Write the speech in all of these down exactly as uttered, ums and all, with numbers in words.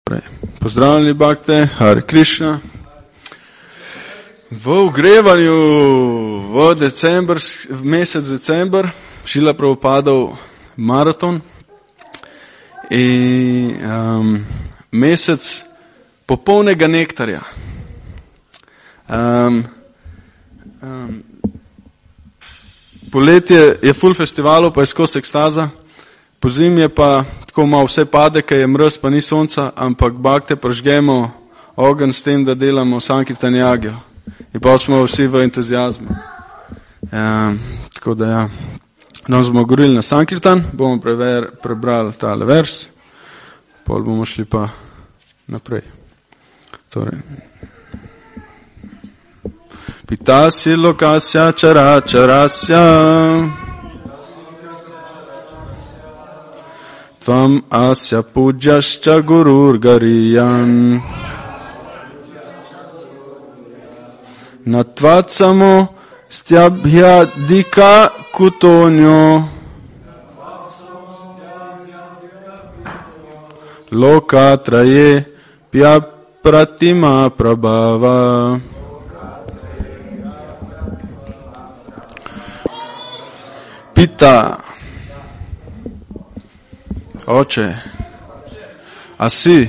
Pozdravljeni Bhakte, Hare Krishna. V ogrevanju v, december, v mesec december Šrila Prabhupadov maraton in um, mesec popolnega nektarja. Um, um, poletje je full festivalov, pa je skozi ekstaza. Po zimi je pa tako malo vse pade, ker je mraz, pa ni sonca, ampak Bhakte prežgemo ogenj s tem, da delamo Sankirtan jagjo. In pa smo vsi v entuzijazmu. Ja, tako da ja. Danes bomo govorili na Sankirtan, bomo prever, prebrali tale vers, pol bomo šli pa naprej. Torej. Pitasi lokasya čara čarasya Tvam asya pujascha gurur gariyan Natvatsamo styabhyadika kutonyo Lokatraye pyapratima prabhava Pita Oče, a si,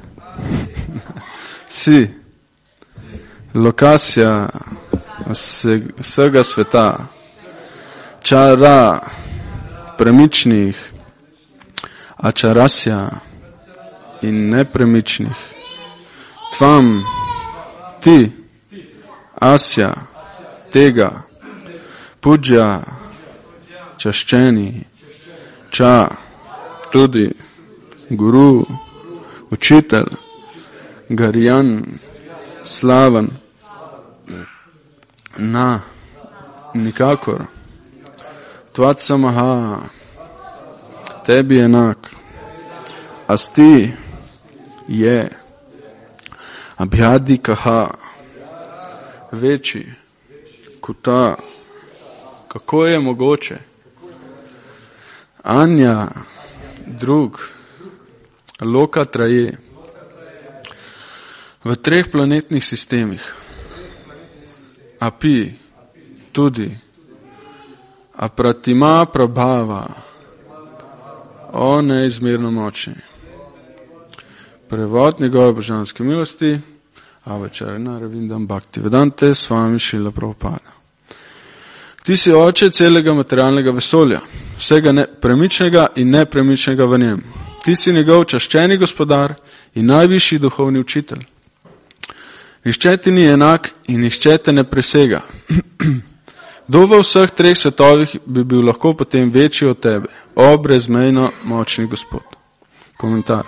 si, lokacija vsega sveta, čara, premičnih, ačarasja in nepremičnih, tvam, ti, asja, tega, pudžja, čaščeni, ča, tudi guru, učitelj, garjan, slaven, na, nikakor, tvatsamaha, tebi enak, asti, je, abhyadikaha, večji, kuta, kako je mogoče, anja, drug, lokatraje, v treh planetnih sistemih, api, tudi, apratima prabhava, o neizmerno močni. Prevod njegove božanske milosti, Avačarana Ravindam Bhakti Vedante, Swami Šrila Prabhupada. Ti si oče celega materialnega vesolja, vsega ne, premičnega in nepremičnega v njem. Ti si njegov čaščeni gospodar in najvišji duhovni učitelj. Nihče ti ni enak in nihče te ne presega. Kdo v vseh treh svetovih bi bil lahko potem večji od tebe, o brezmejno močni gospod. Komentar.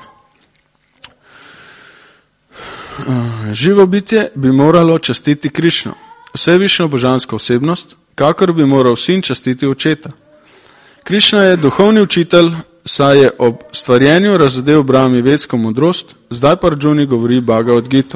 Živo bitje bi moralo častiti Krišno, vsevišno božansko osebnost, kakor bi moral sin častiti očeta. Krišna je duhovni učitelj, saj je ob stvarjenju razodel Brahmi vedsko modrost, zdaj pa Arjuni govori Bhagavad Gito.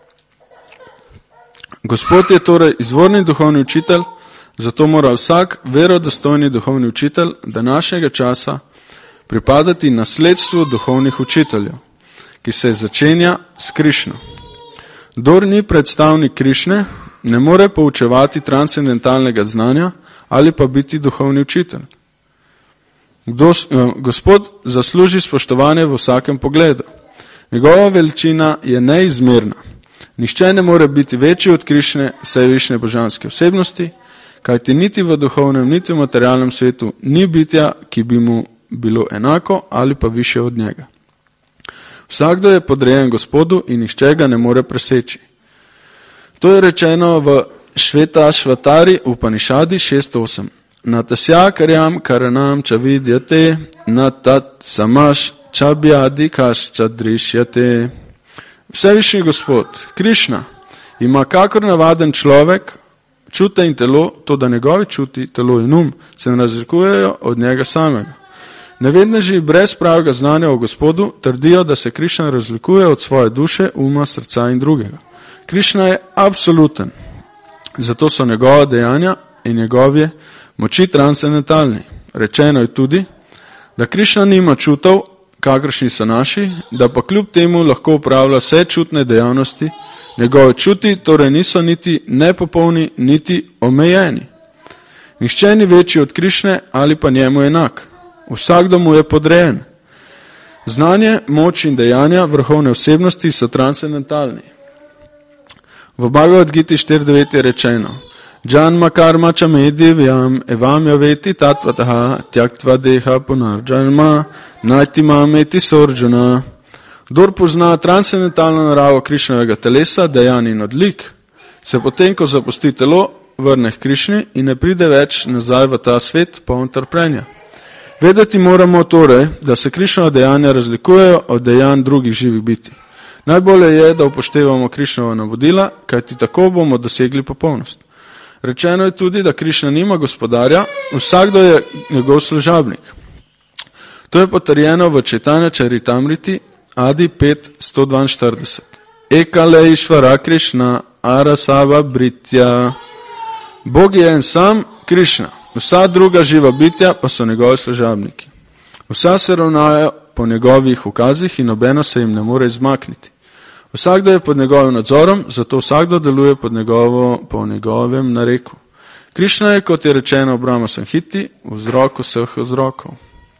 Gospod je torej izvorni duhovni učitelj, zato mora vsak verodostojni duhovni učitelj današnjega časa pripadati nasledstvu duhovnih učiteljev, ki se začenja s Krišno. Kdor ni predstavnik Krišne, ne more poučevati transcendentalnega znanja ali pa biti duhovni učitelj. Kdo, Gospod zasluži spoštovanje v vsakem pogledu. Njegova veličina je neizmerna. Nihče ne more biti večji od Krišne, vsevišne božanske osebnosti, kajti niti v duhovnem, niti v materialnem svetu ni bitja, ki bi mu bilo enako ali pa više od njega. Vsakdo je podrejen Gospodu in nihče ga ne more preseči. To je rečeno v Švetašvatari Upanišadi šest osem. Natasya karyam karanam chavidyate natat samaš chabhyadikaš chadrishyate. Vsevišnji Gospod, Krišna, ima kakor navaden človek čute in telo, to da njegovi čuti, telo in um se ne razlikujejo od njega samega. Nevedneži brez pravega znanja o Gospodu trdijo, da se Krišna razlikuje od svoje duše, uma, srca in drugega. Krišna je absoluten, zato so njegova dejanja in njegove moči transcendentalni. Rečeno je tudi, da Krišna nima čutov, kakršni so naši, da pa kljub temu lahko upravlja vse čutne dejavnosti, njegove čuti torej niso niti nepopolni, niti omejeni. Nihče ni večji od Krišne ali pa njemu enak. Vsakdo mu je podrejen. Znanje, moč in dejanja vrhovne osebnosti so transcendentalni. V Bhagavad Giti štiri devet je rečeno: Janma karma čame divyam evam javeti tatvataha tyaktva deha punarjanma najti mameti sorjuna. Kdor pozna transcendentalno naravo Krišnevega telesa, dejanj in odlik, se potem, ko zapusti telo, vrne k Krišni in ne pride več nazaj v ta svet poln trpljenja. Vedeti moramo torej, da se Krišnova dejanja razlikujejo od dejanj drugih živih biti. Najbolje je, da upoštevamo Krišnova navodila, kajti tako bomo dosegli popolnost. Rečeno je tudi, da Krišna nima gospodarja, vsakdo je njegov služabnik. To je potrjeno v Chaitanya Charitamriti Adi pet sto dvainštirideset. Ekale išvara Krišna arasava britja. Bog je en sam, Krišna. Vsa druga živa bitja pa so njegovi služabniki. Vsa se ravnajo po njegovih ukazih in nobeno se jim ne more izmakniti. Vsakdo je pod njegovim nadzorom, zato vsakdo deluje pod njegovo, po njegovem nareku. Krišna je, kot je rečeno v Brahma Samhiti, vzrok vseh vzrokov.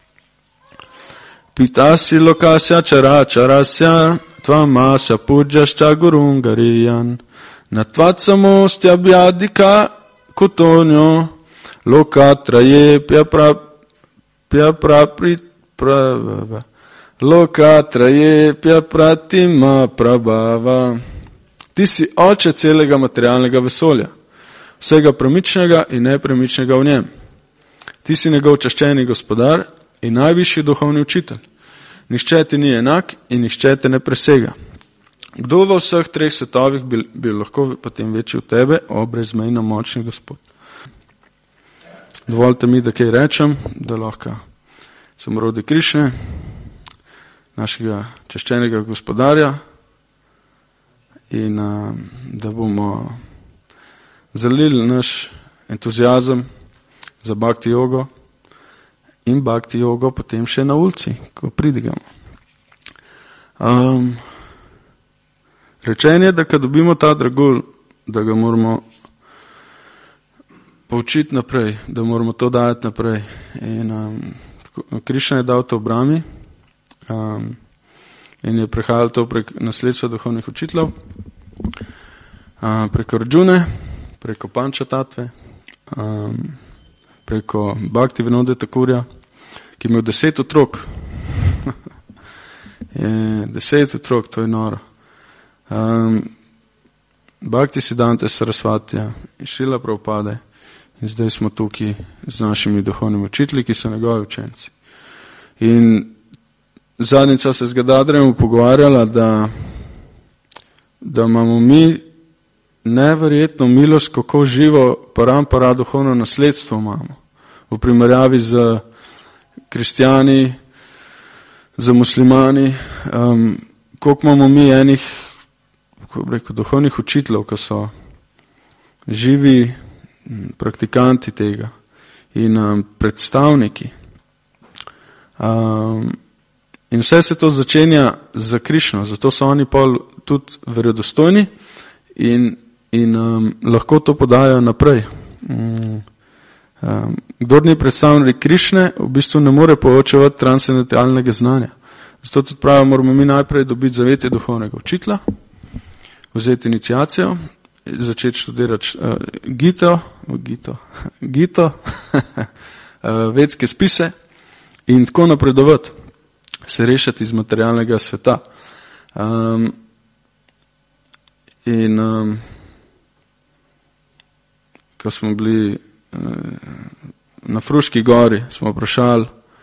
Pitasi lokasya čara čarasya tvamasya pujascha gurungariyan natvatsamostya bhyadika kutonyo lokatraye pyapra pyapraprit pra Lokatraje pyapratima prabhava. Ti si oče celega materialnega vesolja, vsega premičnega in nepremičnega v njem. Ti si njegov čaščeni gospodar in najvišji duhovni učitelj. Nihče ti ni enak in nihče te ne presega. Kdo v vseh treh svetovih bi, bi lahko potem večji od tebe, o brezmejno močni Gospod? Dovolite mi, da kaj rečem, da lahko sem rodi Krišne, našega čaščenega gospodarja, in a, da bomo zalili naš entuzijazem za bhakti jogo in bhakti jogo potem še na ulici, ko pridigamo. Um, rečen je, da kad dobimo ta dragulj, da ga moramo poučiti naprej, da moramo to dajati naprej. In um, Krišna je dal to v Brahmi, Um, in je prehajalo to prek nasledstva duhovnih učiteljev, uh, preko Arjune, preko Panča Tatve, um, preko Bhakti Vinode Thakurja, ki je imel deset otrok. je, deset otrok, to je noro. Um, Bhakti Siddhante Sarasvatija in Šrila Prabhupade, in zdaj smo tukaj z našimi duhovnimi učitelji, ki so njegovi učenci. In zadnjica se z Gadadharjem pogovarjala, da, da imamo mi neverjetno milost, kako živo parampara duhovno nasledstvo imamo. V primerjavi z kristijani, z muslimani, um, koliko imamo mi enih, kako bi rekel, duhovnih učiteljev, ki so živi praktikanti tega in um, predstavniki. Um, In vse se to začenja za Krišno, zato so oni pol tudi verodostojni in, in um, lahko to podajo naprej. Um, um, kdor ni predstavnik Krišne, v bistvu ne more poučevati transcendentalnega znanja. Zato tudi pravi, moramo mi najprej dobiti zavetje duhovnega učitelja, vzeti iniciacijo, začeti študirati uh, Gito, Gito, Gito uh, vedske spise in tako napredovati, se rešiti iz materialnega sveta. Um, in um, ko smo bili uh, na Fruški gori, smo vprašali,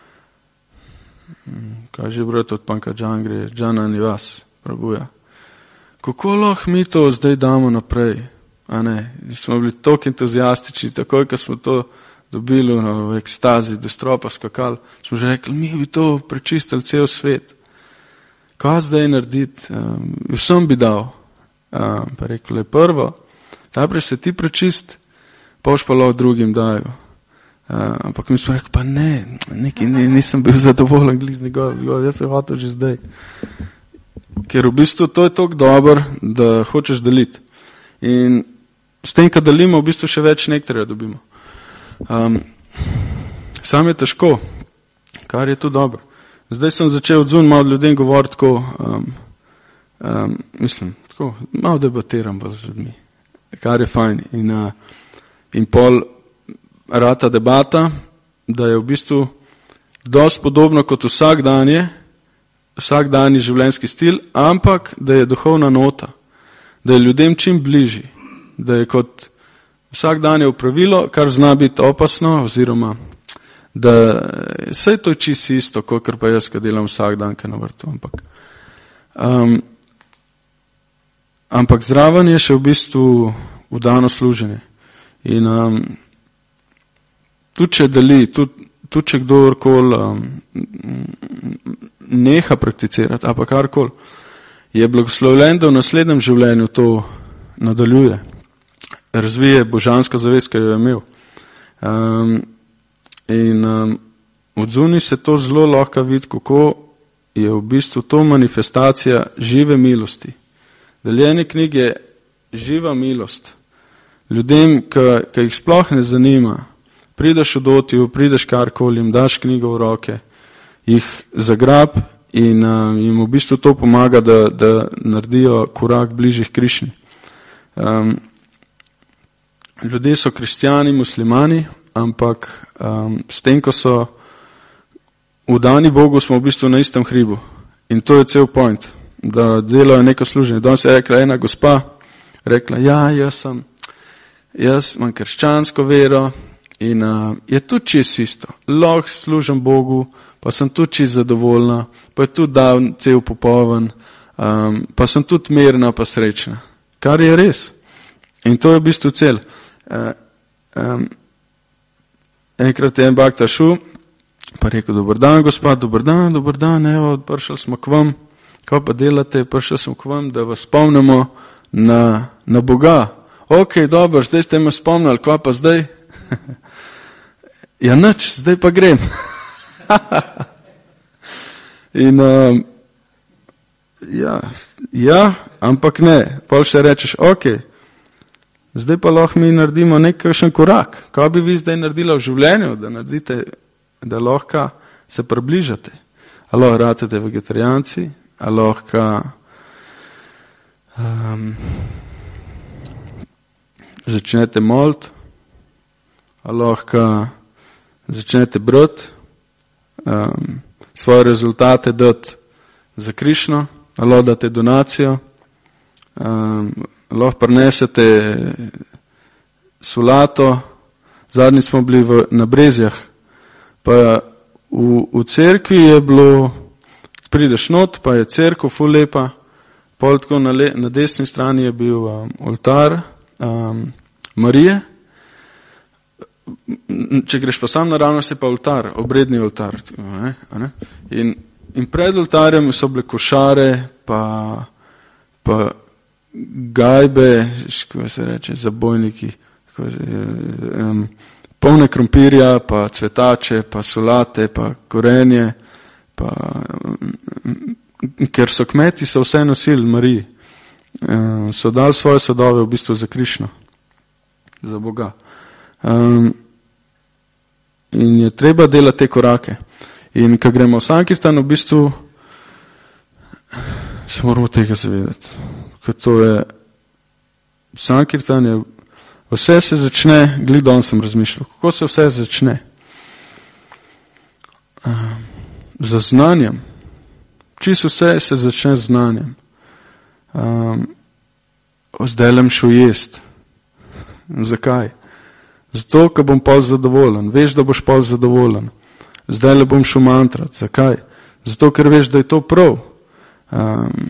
kaj že brat od Panka Džangre, Džana ni vas, prabuja. Kako lahko mi to zdaj damo naprej? A ne? Smo bili toliko entuzijastični, takoj, ko smo to dobili no, v ekstazi, do stropa skakali, smo že rekli, mi bi to prečistili cel svet. Kaj zdaj narediti? Um, vsem bi dal. Um, pa rekli, le prvo, najprej se ti prečist, pa už pa lahko drugim dajo. Uh, ampak mi smo rekli, pa ne, neki, ne, nisem bil zadovoljen glih z njegov, jaz sem hotel že zdaj. Ker v bistvu to je toliko dobro, da hočeš deliti. In s tem, kad delimo, v bistvu še več nektarja dobimo. Um, sam je težko, kar je tu dobro. Zdaj sem začel odzun malo ljudem govoriti tako, um, um, mislim, tako, malo debatiram bolj z ljudmi, kar je fajn. In, uh, in pol rata debata, da je v bistvu dosti podobno kot vsak dan je, vsak dan je življenjski stil, ampak da je duhovna nota, da je ljudem čim bližji, da je kot vsak dan je upravilo, kar zna biti opasno, oziroma da vse to čisto isto, kot pa jaz, ko delam vsak dan, kaj na vrtu. Ampak, um, ampak zraven je še v bistvu vdano služenje. In um, tudi če deli, tudi, tudi če kdorkoli um, neha prakticirati, ali pa karkoli, je blagoslovljen, da v naslednjem življenju to nadaljuje. Razvije božansko zavest, ki jo je imel. Um, in um, od zunaj se to zelo lahko vidi, kako je v bistvu to manifestacija žive milosti. Deljenje knjige je živa milost. Ljudem, ki jih sploh ne zanima, prideš v dotiju, prideš karkoli, jim daš knjigo v roke, jih zagrab in uh, jim v bistvu to pomaga, da, da naredijo korak bližjih Krišni. Um, ljudje so kristjani, muslimani, ampak um, s tem, ko so vdani Bogu, smo v bistvu na istem hribu. In to je cel point, da delajo neko služenje. Danes je rekla ena gospa, rekla, ja, jaz sem, jaz imam krščansko vero in uh, je tudi čisto isto. Lahko služim Bogu, pa sem tudi čisto zadovoljna, pa je tudi dan cel popoln, um, pa sem tudi mirna, pa srečna. Kar je res. In to je v bistvu cel. Uh, um, enkrat je en bakta šel, pa rekel, dober dan, gospod, dober dan, dober dan, evo, prišli smo k vam, kaj pa delate, prišli smo k vam, da vas spomnimo na, na Boga. Ok, dobro, zdaj ste me spomnili, kaj pa zdaj? Ja, nič, zdaj pa grem. In um, ja, ja, ampak ne, pol še rečeš, ok, zdaj pa lahko mi naredimo nekakšen korak. Kaj bi vi zdaj naredila v življenju, da naredite, da lahko se približate? A lahko ratete vegetarijanci, a lahko um, začnete moliti, a lahko začnete brati, um, svoje rezultate dati za Krišno, a lahko date donacijo, um, lahko prinesete solato. Zadnji smo bili v, na Brezjah, pa v, v cerkvi je bilo, prideš not, pa je cerkev ful lepa, pol tako na, le, na desni strani je bil um, oltar um, Marije. Če greš pa sam naravnost, je pa oltar, obredni oltar. Ne, ne? In, in pred oltarjem so bile košare, pa, pa gajbe, kako se reče, zabojniki, um, polne krompirja, pa cvetače, pa solate, pa korenje, pa, um, ker so kmeti, so vse nosili Mariji. Um, so dali svoje sadove v bistvu za Krišno, za Boga. Um, in je treba delati te korake. In ko gremo v Sankirtan, v bistvu se moramo tega zavedati. Ker to je, Sankirtan je, vse se začne, glih danes sem razmišljal, kako se vse začne? Um, za znanjem. Čisto vse se začne z znanjem. Um, zdaj lem šel jest. Zakaj? Zato, ker bom pol zadovoljen. Veš, da boš pol zadovoljen. Zdaj le bom šel mantrat. Zakaj? Zato, ker veš, da je to prav. Um,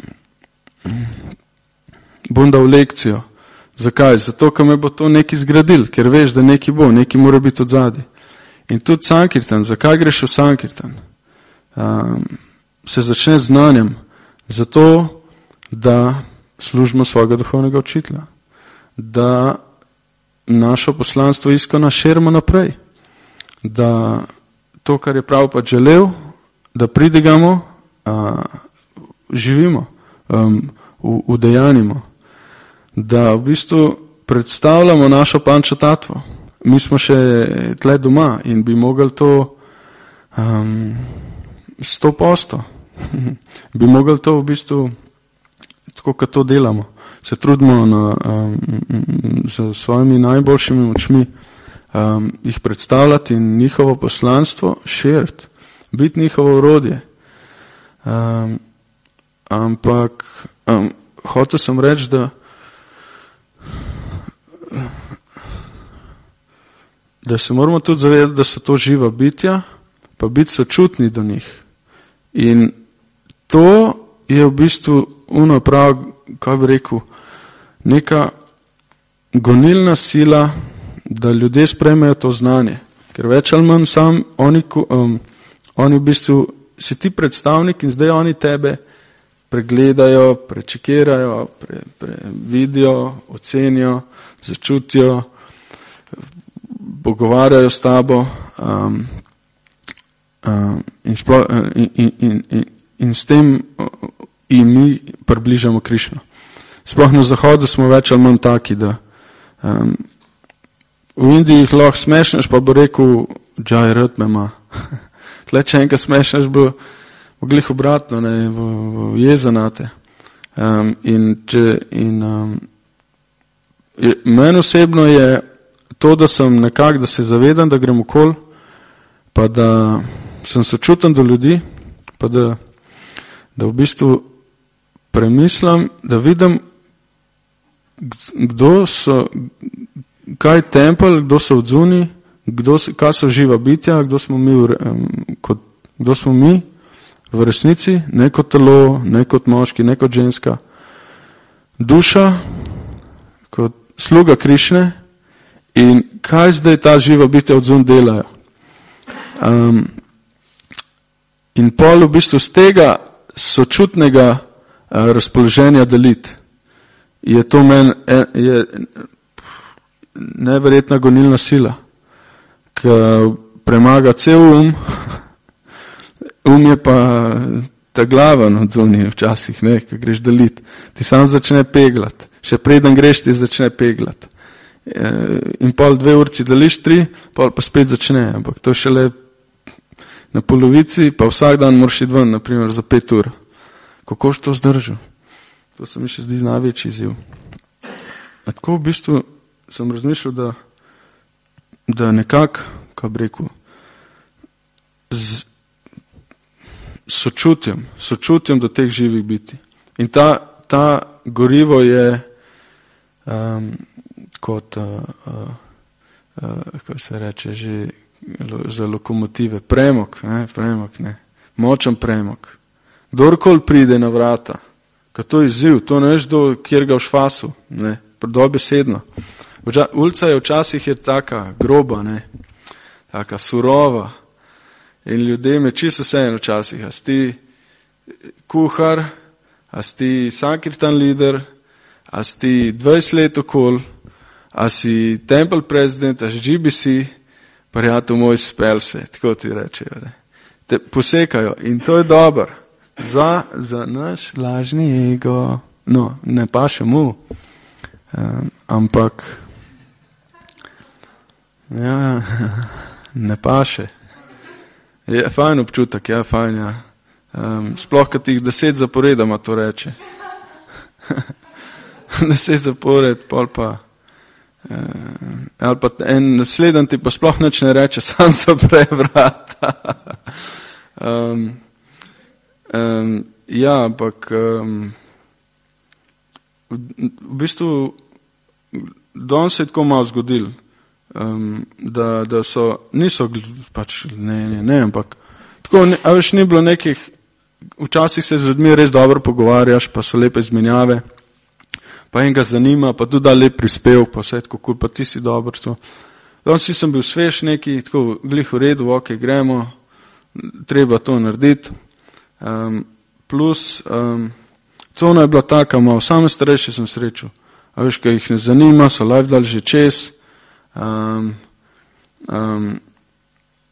bom dal lekcijo. Zakaj? Zato, ker me bo to nekaj zgradil, ker veš, da nekaj bo, nekaj mora biti od zadaj. In tudi Sankirtan. Zakaj greš v Sankirtan? Um, se začne z znanjem. Zato, da služimo svojega duhovnega učitelja. Da našo poslanstvo iskano širimo naprej. da to, kar je prav pa želel, da pridigamo, uh, živimo, um, udejanimo, da v bistvu predstavljamo našo pančo tatvo. Mi smo še tle doma in bi mogli to um, sto posto. bi mogli to v bistvu, tako kot to delamo, se trudimo na, um, z svojimi najboljšimi močmi um, jih predstavljati in njihovo poslanstvo širiti, biti njihovo orodje. Um, ampak um, hotel sem reči, da da se moramo tudi zavedati, da so to živa bitja, pa biti sočutni do njih. In to je v bistvu ono prav, kaj bi rekel, neka gonilna sila, da ljudje sprejmejo to znanje. Ker več ali manj sam, oni, um, oni v bistvu si ti predstavnik in zdaj oni tebe pregledajo, prečekirajo, pre, pre, vidijo, ocenijo, začutijo, pogovarjajo s tabo um, um, in, sploh, in, in, in, in, in s tem in mi približamo Krišno. Sploh na zahodu smo več ali manj taki, da um, v Indiji jih lahko smešneš, pa bo rekel, džaj, rad me ima. Tle, če enkrat smešneš, bo, bo glih obratno, ne, bo, bo jezanate. Um, in če, in um, meni osebno je to, da sem nekak, da se zavedam, da grem okol, pa da sem sočuten do ljudi, pa da, da v bistvu premislim, da vidim, kdo so, kaj je tempelj, kdo so odzuni, kdo, kaj so živa bitja, kdo smo mi, kot, kdo smo mi v resnici, ne kot telo, ne kot moški, ne kot ženska. Duša, kot sluga Krišne, in kaj zdaj ta živa bitja odzun delajo. Um, in pol v bistvu z tega sočutnega uh, razpoloženja deliti. Je to meni je neverjetna gonilna sila, ki premaga cel um, um je pa ta glaven odzuni včasih, ne, ko greš deliti. Ti sam začne peglati, še preden greš ti začne peglati. In pol dve urci deliš, tri, pol pa spet začne, ampak to šele na polovici, pa vsak dan moraš iti ven, naprimer za pet ur. Kako še to zdržal? To se mi še zdi največji izziv. A tako v bistvu sem razmišljal, da, da nekako, kaj bi rekel, z sočutjem, sočutjem do teh živih biti. In ta, ta gorivo je um, kot, uh, uh, uh, kako se reče, že za lokomotive. Premog, ne, premog, ne. Močen premog. Kdorkoli pride na vrata, ko to je izziv, to ne veš, do kjer ga v šfasu, ne, dobesedno. Ulica je včasih je taka groba, ne, taka surova in ljudem je čisto vseeno včasih, a si ti kuhar, a si ti sankirtan lider, a si ti dvajset let okol, a si temple president, a si G B C, prijatelj moj, spel se, tako ti rečejo. Ne. Te posekajo in to je dobro. Za, za naš lažni ego, no, ne paše mu, um, ampak ja, ne paše. Je fajn občutek, ja, fajn, ja. Um, sploh, kad tih deset zaporedama to reče. deset zapored, pol pa um, ali pa en nasleden ti pa sploh nič ne reče, sam zapre vrata. um, Um, ja, ampak um, v, v bistvu danes se je tako malo zgodil, um, da, da so, niso pač, ne, ne, ne, ampak tako, ne, a veš, ni bilo nekih, včasih se z ljudmi res dobro pogovarjaš, pa so lepe izmenjave, pa enega zanima, pa tudi da lep prispevek, pa vse tako kul, pa ti si dobro. So. Danes si sem bil svež neki, tako glih v redu, ok, gremo, treba to narediti. Um, plus, um, cona je bila taka, malo same starejši sem srečal. A veš, kaj jih ne zanima, so life dali že čez. Um, um,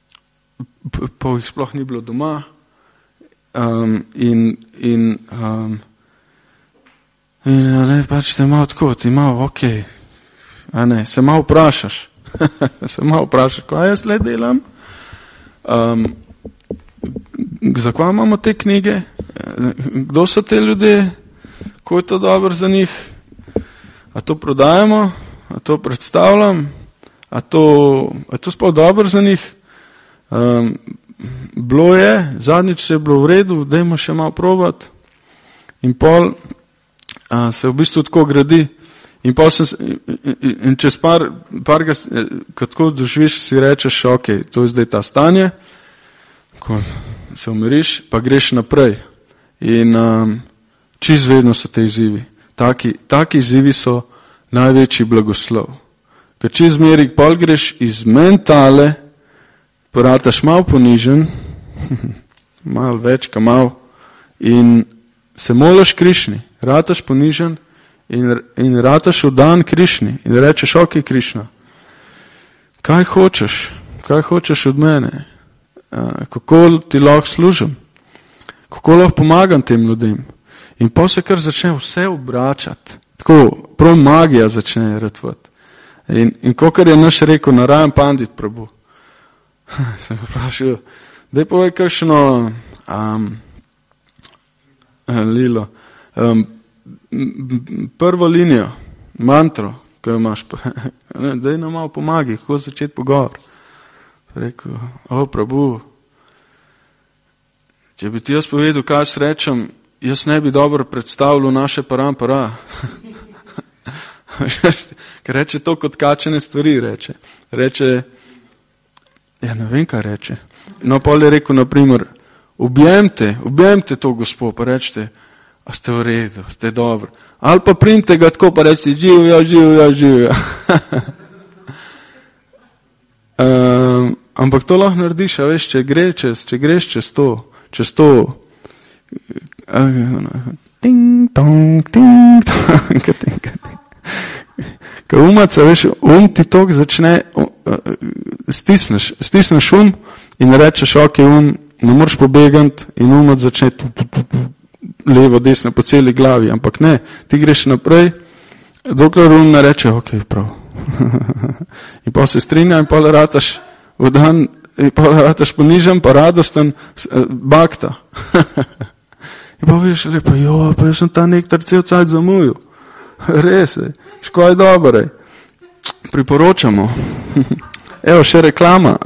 pa jih sploh ni bilo doma. Um, in in, um, in ne, pač te malo tako, ti malo, ok, a ne, se malo vprašaš, se malo vprašaš, kaj jaz le delam, um, zakaj imamo te knjige, kdo so te ljudje, ko je to dobro za njih, a to prodajamo, a to predstavljam, a to, a to sploh dobro za njih. Um, bilo je, zadnjič se je bilo v redu, dajmo še malo probati. In pol a, se v bistvu tako gradi. In pol sem, in, in čez par, par ko tako doživiš, si rečeš, ok, to je zdaj ta stanje, ko se umiriš, pa greš naprej. In um, čist vedno so te izzivi. Taki, taki izzivi so največji blagoslov. Ker čist zmeri, pol greš iz mentale, porataš malo ponižen, malo več, ka malo, in se moliš Krišni, rataš ponižen in, in rataš vdan Krišni in rečeš, ok, Krišna, kaj hočeš, kaj hočeš od mene, kako ti lahko služim, kako lahko pomagam tem ljudem. In pa se kar začne vse obračati, tako, prav magija začne ratvati. In, in kakor je naš rekel, Narayan Pandit Prabhu, sem ga vprašal, daj povej kakšno um, lilo, um, prvo linijo, mantro, ko jo imaš, daj nam malo pomagi, kako začeti pogovor. Rekel, o Prabhu, če bi ti jaz povedal, kaj srečam, jaz ne bi dobro predstavljal naše parampara. Ker reče to kot kačene stvari, reče. Reče, ja ne vem, kaj reče. No, pol je rekel, naprimer, objemte, objemte to gospod, pa rečete, a ste v redu, ste dobro. Ali pa primte ga tako, pa rečete, živja, živja, živja. um, ampak to lahko narediš, a veš, če, gre čez, če greš čez to, čez to, ting, tong, ting, tong, ting, ting. Ko umaca, veš, um ti tok začne, stisneš, stisneš um in rečeš, ok, um, ne moreš pobegati in umac začne tu, tu, tu, tu, levo, desno, po celi glavi, ampak ne, ti greš naprej, dokler um ne reče, ok, prav. In pa se strinja in pa rataš v dan, in pa rataš ponižen, pa radosten, bakta. In pa veš, lepa, jo, pa jaz sem ta nektar cel cajt zamujil. Res je, ško je dobro, priporočamo. Evo, še reklama.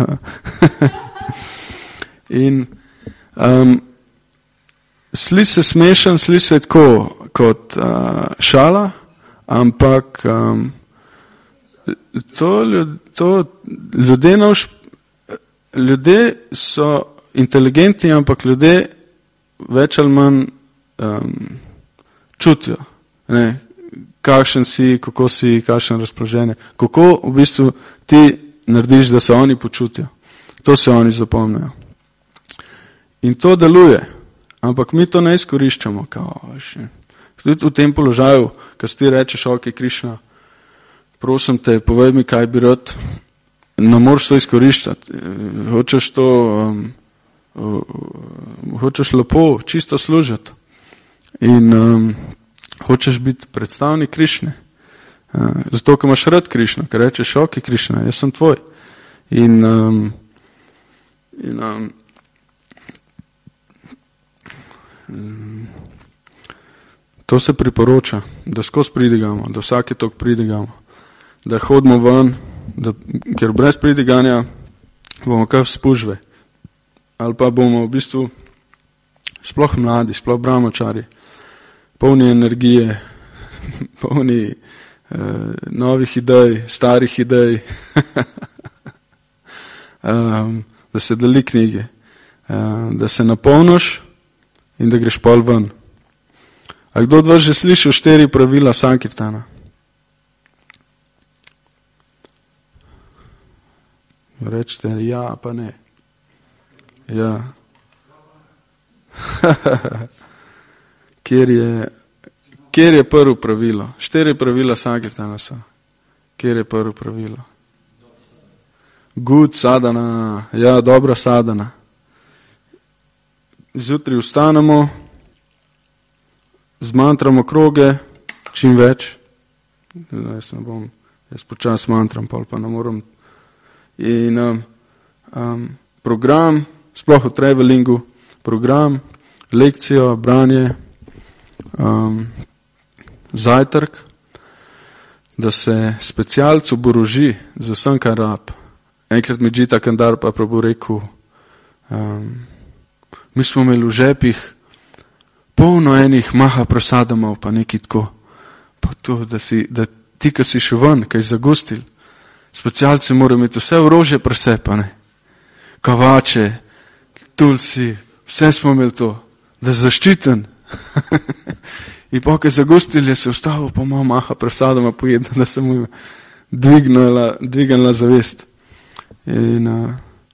In um, sli se smešen, sli se tako kot uh, šala, ampak um, to, ljud, to ljudje, navš, ljudje so inteligentni, ampak ljudje več ali manj um, čutijo. Ne, kakšen si, kako si, kakšen razpoloženje. Kako v bistvu ti narediš, da se oni počutijo. To se oni zapomnijo. In to deluje. Ampak mi to ne izkoriščamo. Kao, tudi v tem položaju, ko ti rečeš, ok, Krišna, prosim te, povej mi, kaj bi rad, ne moreš to izkoriščati. Hočeš to, um, hočeš lepo, čisto služiti. In um, hočeš biti predstavnik Krišne. Uh, zato, ker imaš rad Krišno, ker rečeš, ok, Krišna, jaz sem tvoj. In, um, in um, um, to se priporoča, da skozi pridigamo, da vsake tok pridigamo, da hodimo ven, da, ker brez pridiganja bomo kaj spužve. Ali pa bomo v bistvu sploh mladi, sploh brahmačari, polni energije, polni eh, novih idej, starih idej, um, da se deli knjige, um, da se napolniš in da greš pol ven. A kdo od vas že slišal štiri pravila Sankirtana? Rečete, ja, pa ne. Ja. Kjer je, kjer je prvo pravilo? Štiri pravila Sankirtana so. Kjer je prvo pravilo? good sadana, ja, dobra sadana. Zjutraj vstanemo, zmantramo kroge, čim več. Jaz ne bom, jaz počas mantram, pol pa ne moram. In um, um, program, sploh v travelingu, program, lekcijo, branje, um, zajtrk, da se specialc oboroži za vsem, kar rab. Enkrat mi Džita Kandar pa prav rekel, um, mi smo imeli v žepih polno enih maha prasadamov, pa neki tako, pa to, da, si, da ti, ki si še ven, kaj zagustil, specialci morajo imeti vse orožje presepane, kavače, tulsi, vse smo imeli to, da je zaščiten. In pa, kaj zagustil, je se ustavil, pa malo maha prasadama pojedla, da se mu dvignila, dvignila zavest. In uh,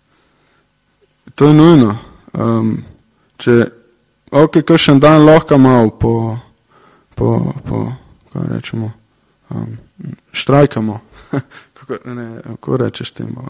to je nujno. Um, če, ok, kakšen dan lahko malo po, po, po kaj rečemo, um, štrajkamo, kako, ne, kako rečeš temu,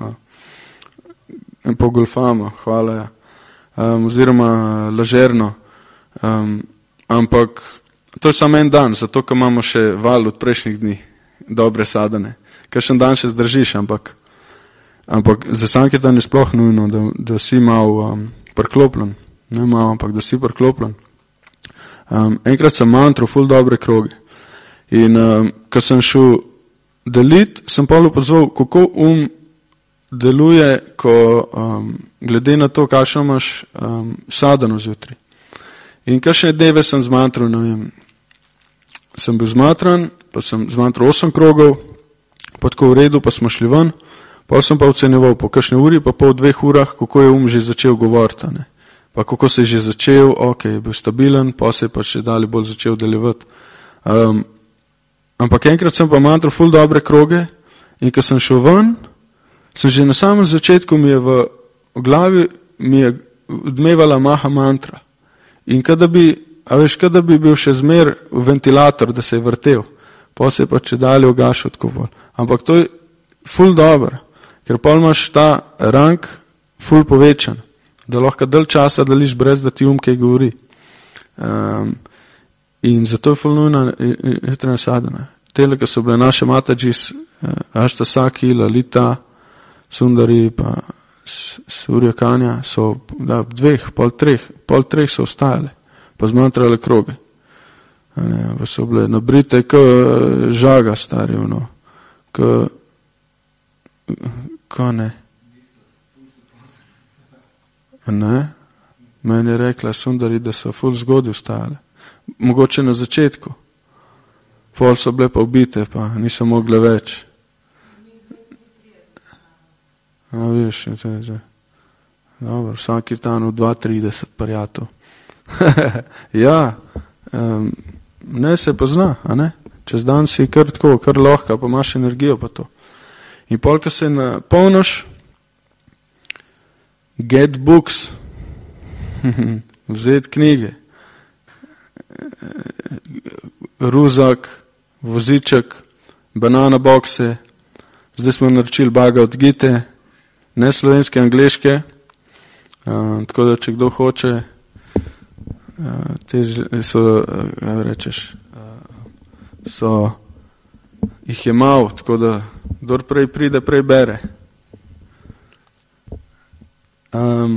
uh, pogolfamo, hvala, um, oziroma lažerno, um, ampak to je samo en dan, zato, ker imamo še val od prejšnjih dni, dobre sadane, kakšen dan še zdržiš, ampak ampak za Sankirtan je sploh nujno, da, da si malo um, priklopljen. Ne malo, ampak da si priklopljen. Um, enkrat sem mantral ful dobre kroge. In um, ko sem šel delit, sem pa opazil, kako um deluje, ko um, glede na to, kakšno imaš um, sadano zjutraj. In kakšne dneve sem zmantral, ne vem, sem bil zmatran, pa sem zmantral osem krogov, pa tako v redu, pa smo šli ven. Pa sem pa ocenjeval po kakšne uri, pa pol dveh urah, kako je um že začel govoriti. Ne? Pa kako se je že začel, ok, je bil stabilen, pa se je pa še dalje bolj začel delevati. Um, ampak enkrat sem pa mantral ful dobre kroge in ko sem šel ven, sem že na samem začetku mi je v, v glavi mi je odmevala maha mantra. In kada bi, a veš, kada bi bil še zmer ventilator, da se je vrtel, pa se je pa če dalje ugašal tako bolj. Ampak to je ful dobro. Ker pa imaš ta rang ful povečan, da lahko dalj časa deliš brez, da ti um kaj govori. Um, in zato je ful nujna jutranja sadana. Tele, ki so bile naše matađis, Ašta Saki, Lalita, Sundari, pa Surya Kanja, so da, dveh, pol treh, pol treh so ostajale, pa zmantrale kroge. Ne, pa so bile nabrite k žaga stari, no, k Ko ne? Ne? Meni je rekla Sundari, da so ful zgodaj vstajale. Mogoče na začetku. Pol so bile pa ubite, pa niso mogle več. No, viš, zdaj, zdaj. Dobro, v Sankirtanu dva trideset parjatov. Ja, um, ne se pozna, a ne? Čez dan si kar tako, kar lahko, pa imaš energijo pa to. In pol, ko se napolniš, get books, vzeti knjige, ruzak, voziček, banana bokse, zdaj smo naročili Bhagavad Gite, ne slovenske, angleške, uh, tako da, če kdo hoče, uh, te so, uh, rečeš, uh, so, jih je malo, tako da, kdor prej pride, prej bere. Um,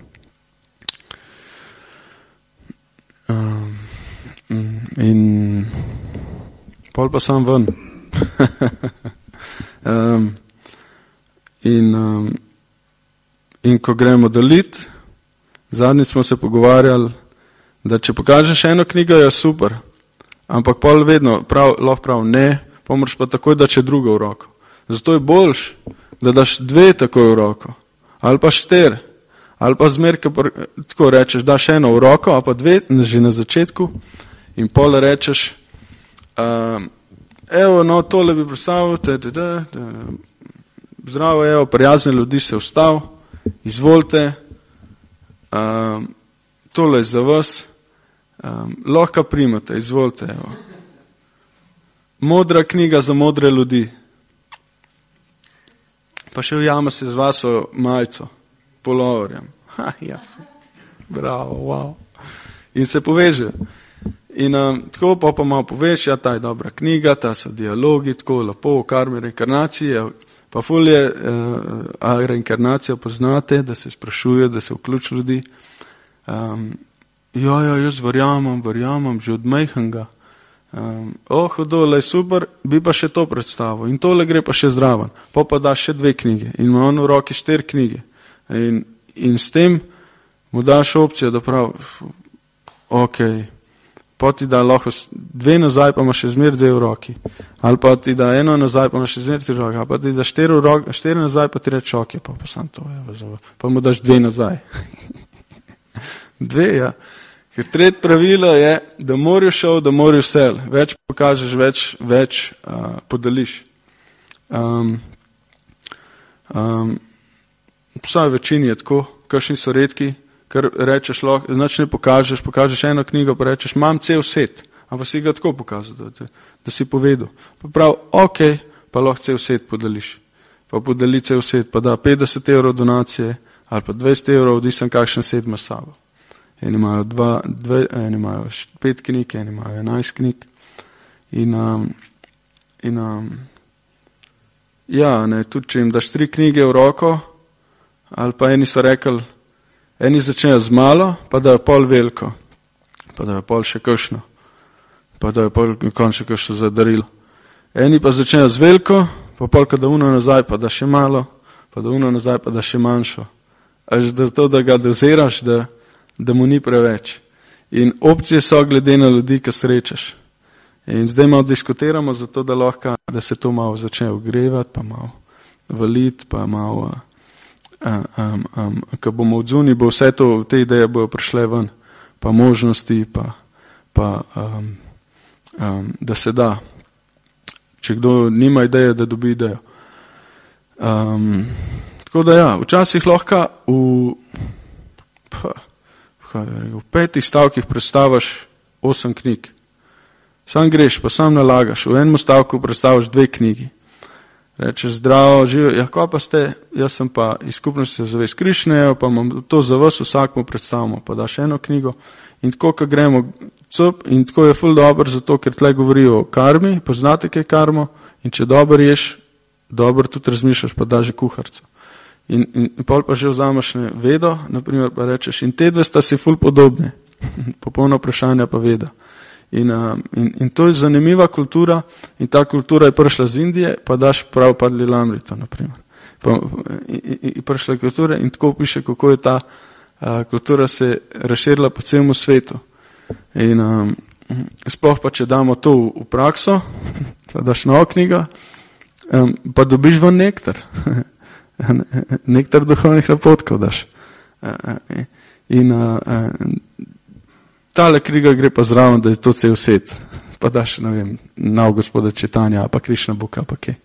um, in pol pa sam ven. um, in, um, in ko gremo delit, zadnjič smo se pogovarjali, da če pokažeš eno knjigo, je super, ampak pol vedno prav, lahko prav ne, pa moraš pa takoj daš drugo v roko. Zato je boljš, da daš dve takoj v roko, ali pa štir, ali pa zmer, tako rečeš, daš eno v roko, ali pa dve, že na začetku, in pol rečeš, uh, evo, no, tole bi predstavil, te, te, te, te, zdravo, evo, prijazne ljudi se vstav, izvolite, um, tole je za vas, um, lahko primate, izvolite, evo. Modra knjiga za modre ljudi. pa še ujame se z vaso majico, poloverjem. Ha, jaz. Bravo, wow. In se poveže. In um, tako pa pa malo poveš, ja, ta je dobra knjiga, ta so dialogi, tako lepo, o karmi reinkarnacije, pa ful je, uh, a reinkarnacijo poznate, da se sprašuje, da se vključ ljudi. Um, ja, ja, jaz verjamem, verjamem, že od majhnega. Um, oh, dole je super, bi pa še to predstavil in tole gre pa še zraven, pa pa daš še dve knjige in ima on v roki štiri knjige in, in s tem mu daš opcijo, da prav ok, pa ti da lahko dve nazaj, pa ima še zmer dve v roki, ali pa ti da eno nazaj, pa ima še zmer tri v roki, ali pa ti da štiri, v roki, štiri nazaj, pa ti reč ok, pa pa sam to je, pa mu daš dve nazaj. Dve, ja. Ker tretje pravilo je, da moraš šel, da moraš sel. Več pokažeš, več, več uh, podeliš. Um, um, vsaj večini je tako, kakšni so redki, ker rečeš, lahko, znači ne pokažeš, pokažeš eno knjigo, pa rečeš, imam cel set, ampak si ga tako pokazal, da, da si povedal. Pa prav, ok, pa lahko cel set podeliš. Pa podeli cel set, pa da petdeset evrov donacije, ali pa dvajset evrov, odvisno kakšen set imaš s sabo. Eni imajo, dva, dve, eni imajo pet knjig, eni imajo enajst knjig. In, um, in um, ja, ne, tudi če jim daš tri knjige v roko, ali pa eni so rekli, eni začnejo z malo, pa da je pol veliko, pa da je pol še kakšno, pa da je pol končno kakšno za darilo. Eni pa začnejo z veliko, pa pol kada uno nazaj, pa da še malo, pa da uno nazaj, pa da še manjšo. Až da to, da ga doziraš, da da mu ni preveč. In opcije so glede na ljudi, ki srečaš. In zdaj malo diskutiramo zato, da lahko, da se to malo začne ogrevati, pa malo valiti, pa malo, um, um, um, ko bomo odzuni, bo vse to, te ideje bojo prišle ven, pa možnosti, pa, pa um, um, da se da. Če kdo nima ideje, da dobi idejo. Um, tako da ja, včasih lahko v pa, v petih stavkih predstaviš osem knjig. Sam greš, pa sam nalagaš. V enem stavku predstaviš dve knjigi. Rečeš, zdravo, živo, ja, ko pa ste, jaz sem pa iz skupnosti zavest Krišnejo, pa imam to za vas, vsak mu predstavimo, pa daš eno knjigo. In tako, ko gremo cup, in tako je ful dober, zato, ker tle govorijo o karmi, poznate kaj karmo, in če dobro ješ, dobro tudi razmišljaš, pa daš kuharco. In, in, in pol pa že vzameš vedo, naprimer pa rečeš, in te dve sta si ful podobne, popolno vprašanja pa veda. In, um, in, in to je zanimiva kultura in ta kultura je prišla z Indije, pa daš prav padli lamrito, naprimer. Pa, in, in, in prišla kultura in tako piše, kako je ta uh, kultura se razširila po celemu svetu. In um, sploh pa, če damo to v, v prakso, pa daš novo knjigo, um, pa dobiš ven nektar. Nektar duhovnih napotkov daš. In tale knjiga gre pa zraven, da je to cel set. Pa daš, ne vem, nov gospoda čitanja, pa Krišna Buka, pa kaj.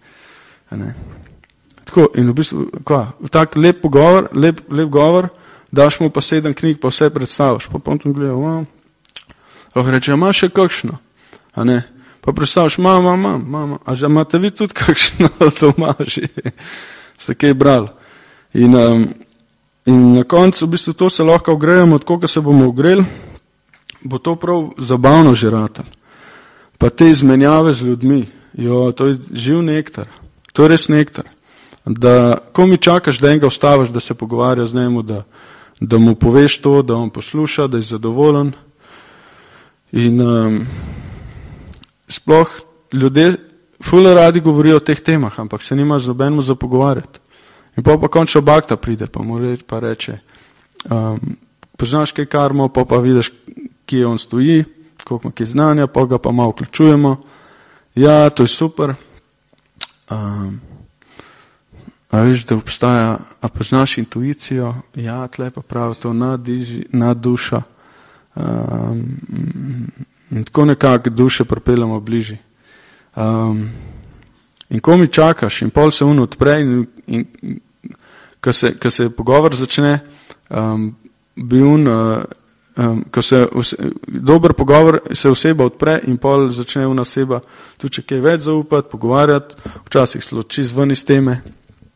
Tako, in v bistvu, kva, tak lep pogovor, lep, lep govor, daš mu pa sedem knjig, pa vse predstaviš. Pa potom gledaj, wow. Lahko reče, ima še kakšno? A ne? Pa predstaviš, mama, mama, mama, a že imate vi tudi kakšno doma že? Ste kaj brali. In, um, in na koncu, v bistvu, to se lahko ogrejemo, tako, ko se bomo ogreli, bo to prav zabavno že ratal. Pa te izmenjave z ljudmi, jo, to je živ nektar, to je res nektar. Da, ko mi čakaš, da enega ustaviš, da se pogovarja z njemu, da, da mu poveš to, da on posluša, da je zadovoljen. In um, sploh ljudje ful radi govorijo o teh temah, ampak se nima z nobenemu za pogovarjati. In pa pa končno bakta pride, pa mu reč, pa reče, um, poznaš kaj karmo, pa pa vidiš, kje on stoji, koliko ima kaj znanja, pa ga pa malo vključujemo. Ja, to je super. Um, a veš, da obstaja, a poznaš intuicijo? Ja, tle pa pravi to nadiži, nad duša. Um, in tako nekako duše pripeljamo bližji. Um, in ko mi čakaš in pol se un odpre in, in, in ko se, ko se pogovor začne, um, bi un, uh, um, ko se vse, dober pogovor se oseba odpre in pol začne una oseba tudi če kaj več zaupati, pogovarjati, včasih sloči zven iz teme.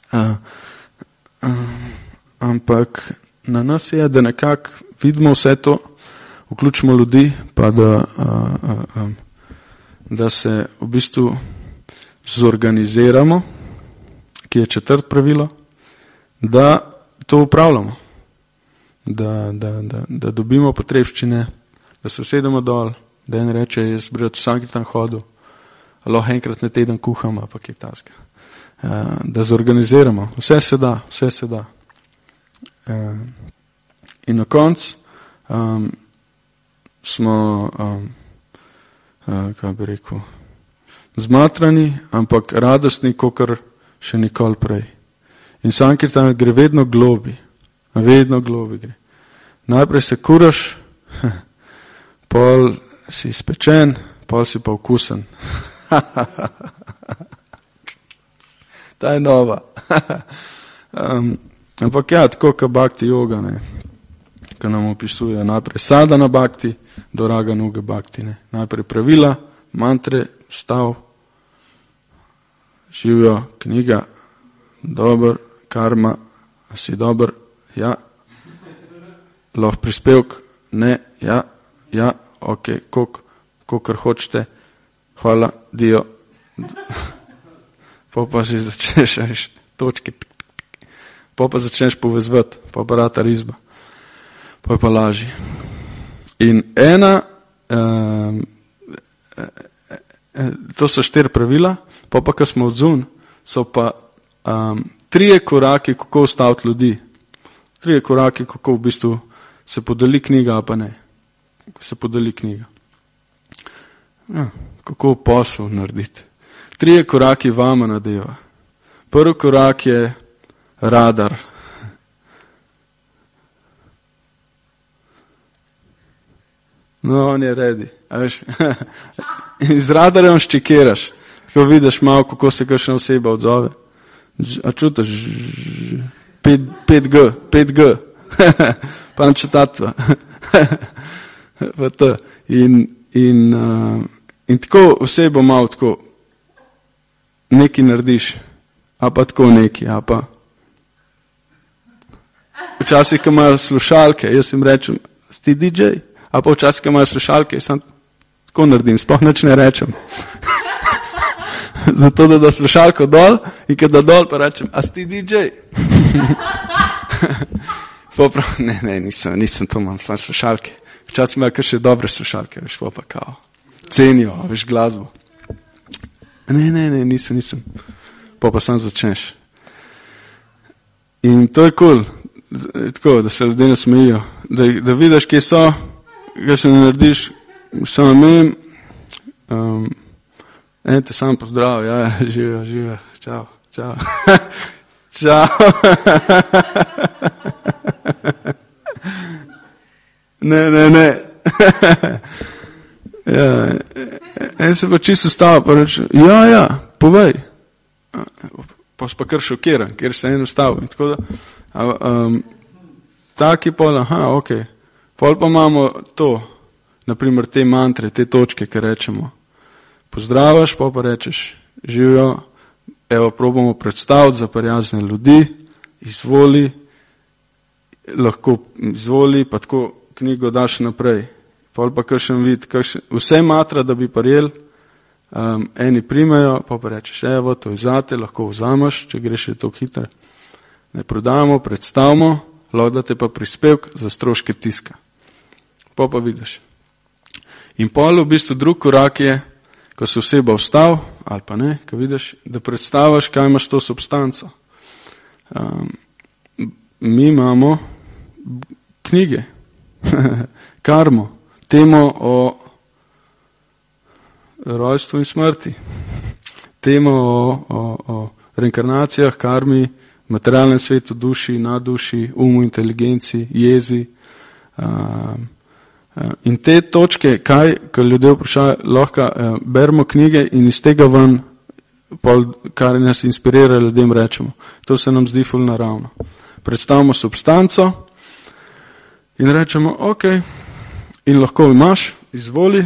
Uh, uh, ampak na nas je, da nekako vidimo vse to, vključimo ljudi, pa da, uh, uh, um, da se v bistvu zorganiziramo, ki je četrt pravilo, da to upravljamo, da, da, da, da dobimo potrebščine, da se usedemo dol, da en reče, jaz bi rad vsak dan hodil, lahko enkrat na teden kuham, pa kaj taska. Uh, da zorganiziramo. Vse se da, vse se da. Uh, in na koncu um, smo, um, uh, kaj bi rekel, zmatrani, ampak radostni, kakor še nikoli prej. In Sankirtan gre vedno globi, vedno globi gre. Najprej se kuraš, pol si spečen, pol si pa okusen. Ta je nova. um, ampak ja, tako ka bhakti yoga, ne, ka nam opisuje najprej sadhana bhakti, do raga nuga bhakti, ne. Najprej pravila, mantre, stav, živijo, knjiga, dober, karma, a si dober, ja, lahko prispevk, ne, ja, ja, ok, kok, kokor hočete, hvala, dio. Pa pa si začneš, točke, pa pa začneš povezvati, pa pa rata rizba, pa je pa lažje. In ena, um, to so štiri pravila, pa pa, ko smo odzun, so pa um, trije koraki, kako ustaviti ljudi. Trije koraki, kako v bistvu se podeli knjiga, a pa ne. Se podeli knjiga. Ja, kako posel narediti. Trije koraki vama nadeva. Prvi korak je radar. No, on je ready. In z radarjem ščekiraš. Tako vidiš malo, kako se kakšna oseba odzove. A čutiš? pet G, pet G. Pa načetatva. Pa to. In, in, uh, in tako osebo malo tako nekaj narediš, a pa tako nekaj, a pa včasih, ko imajo slušalke, jaz jim rečem, si D J, a pa včasih, ko imajo slušalke, sam tako naredim, sploh nič ne rečem. Zato, da da slušalko dol in kad da dol, pa rečem, a si D J? Prav, ne, ne, nisem, nisem to, imam sam slušalke. Včasih imajo kar še dobre slušalke, veš, pa kao, cenijo, veš, glasbo. Ne, ne, ne, nisem, nisem. Pa pa sam začneš. In to je cool, tako, da se ljudje nasmejijo, da, da vidiš, kje so, kaj se ne narediš, samo mem, um, en te sam pozdrav, ja, živijo, živijo, čau, čau, čau. Ne, ne, ne. Ja, en se pa čisto stava, pa reče, ja, ja, povej. Pa si pa kar šokiran, ker se en ustavil. Tako da, um, taki pol, aha, ok. Pol pa imamo to, naprimer te mantre, te točke, ki rečemo. Pozdravaš, pa pa rečeš, živijo, evo, probamo predstaviti za prijazne ljudi, izvoli, lahko izvoli, pa tako knjigo daš naprej. Pol pa kakšen vid, kakšen, vse matra, da bi parjel, um, eni primejo, pa pa rečeš, evo, to je zate, lahko vzameš, če greš je to hitro. Ne prodamo, predstavimo, lahko date pa prispevk za stroške tiska. Pa pa vidiš. In pol v bistvu drug korak je, ko se oseba vstav, ali pa ne, ko vidiš, da predstaviš, kaj imaš to substanco. Um, mi imamo knjige, karmo, temo o rojstvu in smrti, temo o, o, o reinkarnacijah, karmi, materialnem svetu, duši, nadduši, umu, inteligenci, jezi. Um, in te točke, kaj, ko ljudje vprašajo, lahko uh, beremo knjige in iz tega ven, pol, kar nas inspirira, ljudem rečemo. To se nam zdi ful naravno. Predstavimo substanco in rečemo, ok, in lahko imaš, izvoli,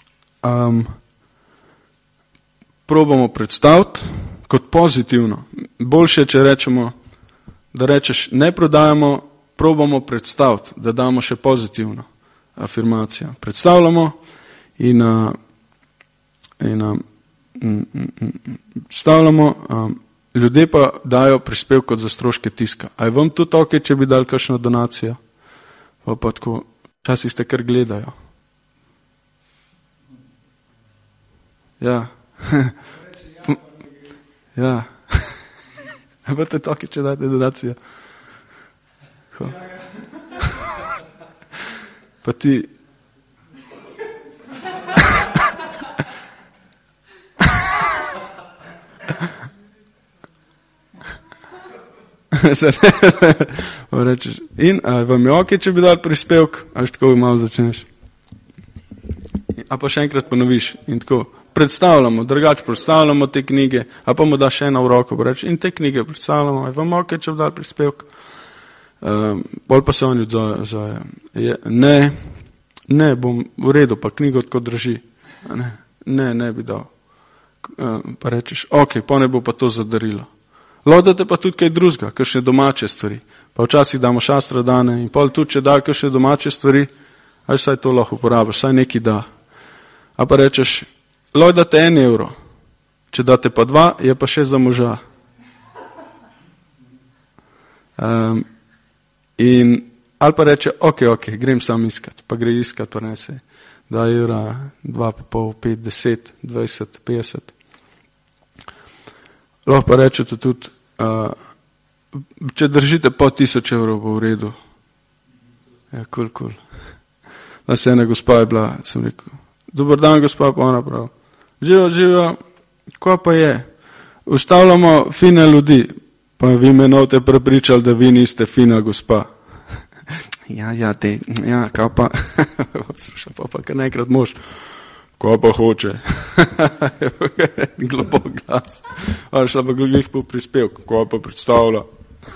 um, probamo predstaviti kot pozitivno. boljše, če rečemo, da rečeš, ne prodajamo, probamo predstaviti, da damo še pozitivno afirmacijo. Predstavljamo in, in stavljamo, ljudje pa dajo prispevek za stroške tiska. A je vam tudi ok, če bi dali kakšno donacijo? Pa pa tako, včasih ste kar gledajo. Ja. Ja. Pa to je tako, če dajte donacijo. Pa ti... Rečeš, in a vam je ok, če bi dal prispevk, a še tako malo začneš. A pa še enkrat ponoviš in tako predstavljamo, drugače predstavljamo te knjige, a pa mu daš eno v roko, reč, in te knjige predstavljamo, a vam ok, če bi dal prispevk. Um, bolj pa se oni odzovejo. Ne, ne, bom v redu, pa knjigo tako drži. Ne, ne, ne bi dal. Um, pa rečeš, ok, pa ne bo pa to zadarilo. Lodate pa tudi kaj drugega, kakšne domače stvari. Pa včasih damo šastra dane in pol tudi, če da kakšne domače stvari, aj saj to lahko uporabiš, saj neki da. A pa rečeš, lodate en evro, če date pa dva, je pa še za moža. Um, in, ali pa reče, ok, ok, grem sam iskat, pa gre iskat, pa ne se, dva evra, dva pa pol, pet, deset, dvajset, petdeset. Lahko pa rečete tudi, uh, če držite po tisoč evrov, bo v redu. Ja, kul, kul. Da se ena gospa je bila, sem rekel, dober dan, gospa, pa ona prav. Živo, živo, ko pa je? Ustavljamo fine ljudi, pa vi me note prepričali, da vi niste fina gospa. ja, ja, te, ja, kao pa, sluša, pa pa kar nekrat mož. Ko pa hoče. Globok glas. Ali šla pa glih po prispevku. Ko pa predstavlja.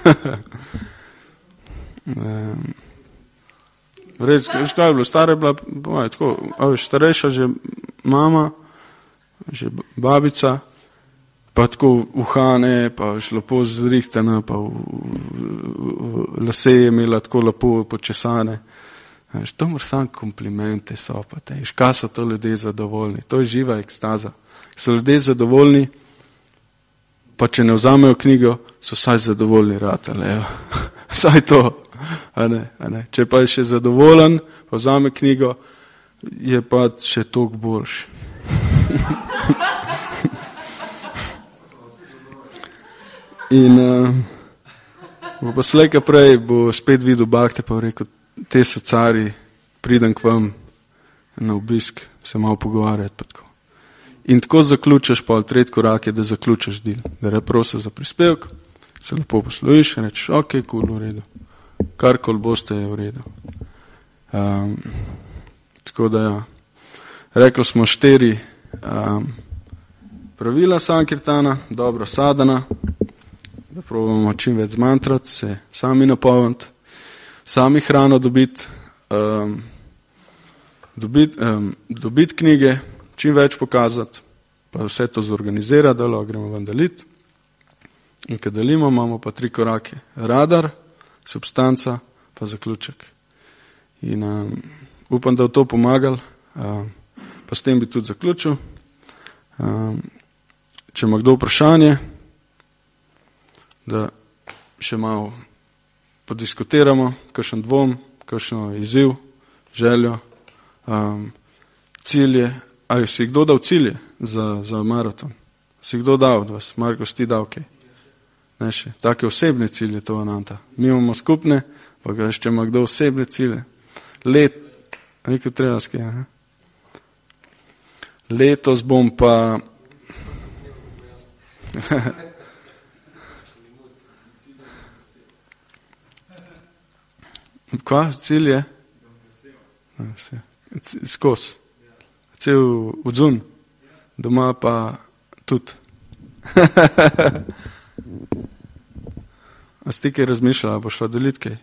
um, Reč, veš kaj je bilo? Stara je bila, pomaj, tako, a veš, starejša že mama, že babica, pa tako uhane, pa veš, lepo zrihtana, pa v, v, v lase je imela tako lepo počesane. To mora sam komplimente so, pa te, kaj so to ljudje zadovoljni, to je živa ekstaza. So ljudje zadovoljni, pa če ne vzamejo knjigo, so saj zadovoljni ratale, saj to, a ne, a ne. Če pa je še zadovoljen, pa vzame knjigo, je pa še toliko boljši. In uh, bo pa slejka prej, bo spet videl bakte, pa rekel, te so cari, pridem k vam na obisk, se malo pogovarjati. Pa tako. In tako zaključaš, pa tretji korak je, da zaključaš del. Da re prosa za prispevek, se lepo posloviš in rečeš, ok, kul, v redu. Karkoli boste, je v redu. Um, tako da ja. Rekli smo štiri um, pravila Sankirtana, dobro sadana, da probamo čim več zmantrati, se sami napolniti, sami hrano dobiti, um, dobiti, um, dobiti knjige, čim več pokazati, pa vse to zorganizirati, da lahko gremo ven deliti. In kad delimo, imamo pa tri korake. Radar, substanca, pa zaključek. In um, upam, da v to pomagal, um, pa s tem bi tudi zaključil. Um, če ima kdo vprašanje, da še malo podiskutiramo, kakšen dvom, kakšen izziv, željo, um, cilje. Ali si kdo dal cilje za, za maraton? Si kdo dal od vas? Marko, si ti dal kaj? Ne še. Take osebne cilje to Ananta. Mi imamo skupne, pa ga še ima kdo osebne cilje. Let, rekel treba skaj, aha. Letos bom pa... Kva? Cilj je? Skos. Cel odzun. Doma pa tudi. A ste kaj razmišljala, bo šla deliti kaj?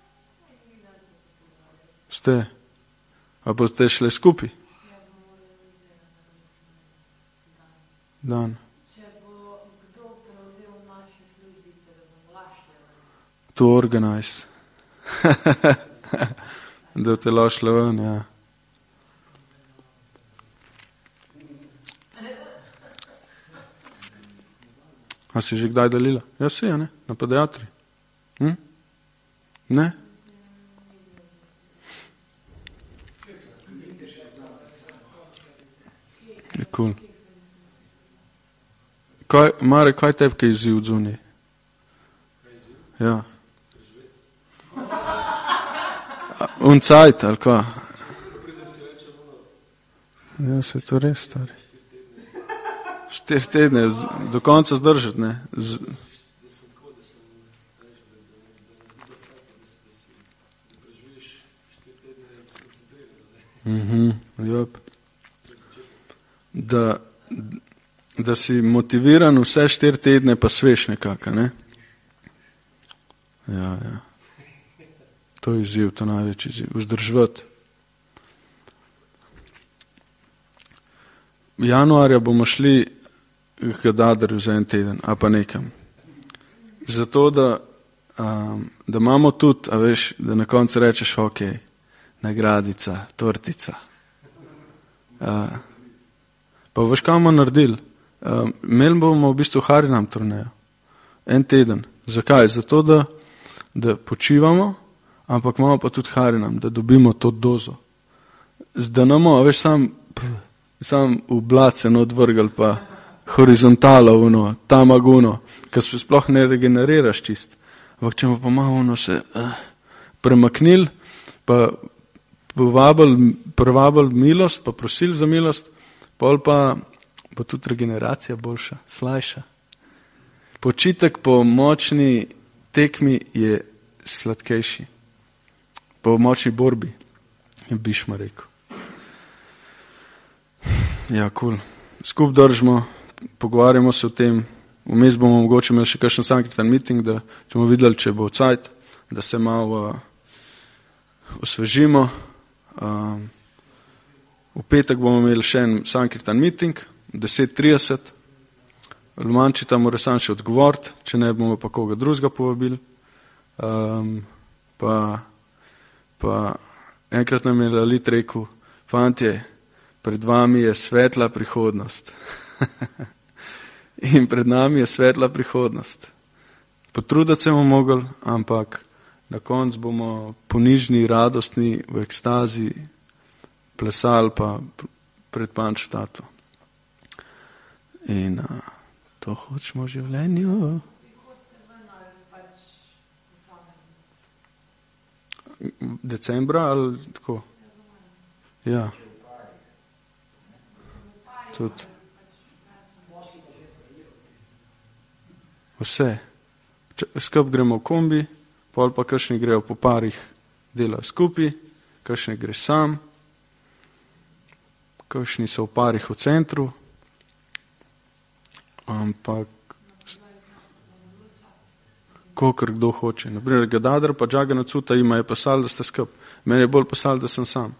Ste? A boste šli skupaj? Dan. Če bo kdo prevzel naše to organize. Da te lošle ven, ja. A si že kdaj delila? Ja, si, ja, ne? Na pediatri. Hm? Ne? Je cool. Kaj, Mare, kaj tebke izziv od zunaj? Ja. Un cajt, ali kva? Ja, se to res, stari. Štiri tedne, do konca zdržati, ne? Z... Mhm, jop. Da, da si motiviran vse štiri tedne, pa sveš nekaka, ne? Ja, ja. To je izziv, to največji izziv. Vzdržvati. Januarja bomo šli k Dadarju za en teden, a pa nekam. Zato, da, um, da imamo tudi, a veš, da na koncu rečeš, ok, nagradica, tortica. Uh, pa veš, kaj bomo naredili? Uh, imeli bomo v bistvu Harinam turnejo. En teden. Zakaj? Zato, da, da počivamo, ampak imamo pa tudi Harinam, da dobimo to dozo. Da namo, a veš, sam, sam v blace odvrgal pa horizontalo uno, tamaguno, ker se sploh ne regeneriraš čist. Ampak če pa malo uno se uh, premaknil, pa povabil, privabil milost, pa prosil za milost, pol pa bo tudi regeneracija boljša, slajša. Počitek po močni tekmi je sladkejši. Po močni borbi, je Bišma rekel. Ja, cool. Skup držimo, pogovarjamo se o tem, vmes bomo mogoče imeli še kakšen sankritan meeting, da če bomo videli, če bo cajt, da se malo uh, osvežimo. Uh, v petek bomo imeli še en sankritan meeting, deset trideset. Lumančita mora sam še odgovoriti, če ne bomo pa koga drugega povabili. Um, pa, pa enkrat nam je Lalit rekel, fantje, pred vami je svetla prihodnost. In pred nami je svetla prihodnost. Potruditi se bomo mogli, ampak na koncu bomo ponižni, radostni, v ekstazi plesali pa pred Pančo tato. In uh, to hočemo v življenju. Decembra ali tako? Ja. Tudi. Vse. Skup gremo v kombi, pol pa kakšni grejo po parih, delajo skupaj, kakšni greš sam, kakšni so v parih v centru, ampak kokor kdo hoče. Naprimer, Gadadar pa Džagana Cuta ima je pasal, da ste skup. Meni je bolj pasal, da sem sam.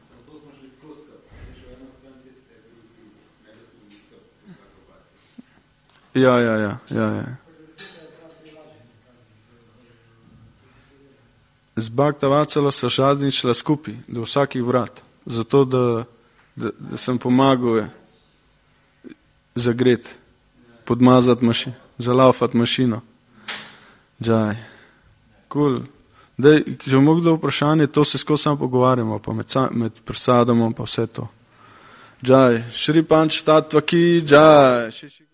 Ja, ja, ja, ja, ja. Z Bhakta Vatsala so žadničila skupaj, do vsakih vrat. Zato, da, da, da sem pomagal zagret, podmazati mašino, zalaufati mašino. Džaj. Cool. Daj, če bomo kdo vprašanje, to se skozi sam pogovarjamo, pa med, med prasadom pa vse to. Džaj. Šri Panč Tattva ki, džaj.